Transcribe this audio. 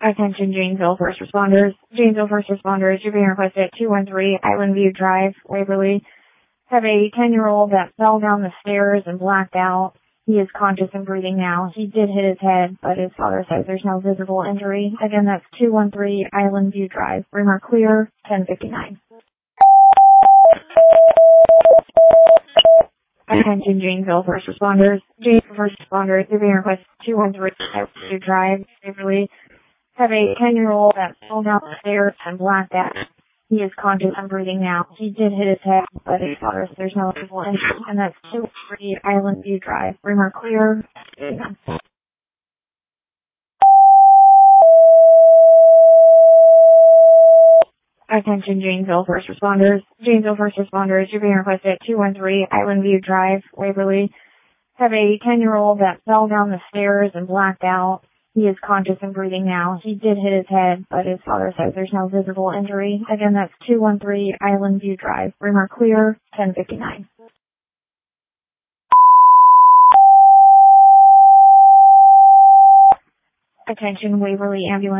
Attention Janesville first responders. Janesville first responders, you're being requested at 213 Island View Drive, Waverly. Have a 10-year-old that fell down the stairs and blacked out. He is conscious and breathing now. He did hit his head, but his father says there's no visible injury. Again, that's 213 Island View Drive. Rumor clear, 10:59. Attention Janesville first responders. Janesville first responders, you're being requested at 213 Island View Drive, Waverly. Have a 10-year-old that fell down the stairs and blacked out. He is conscious and breathing now. He did hit his head, but his father says there's no visible injury. And that's 213 Island View Drive. Rumor clear. Attention Janesville first responders. Janesville first responders, you're being requested at 213 Island View Drive, Waverly. Have a 10-year-old that fell down the stairs and blacked out. He is conscious and breathing now. He did hit his head, but his father says there's no visible injury. Again, that's 213 Island View Drive. Rumor clear, 10:59. Attention Waverly Ambulance.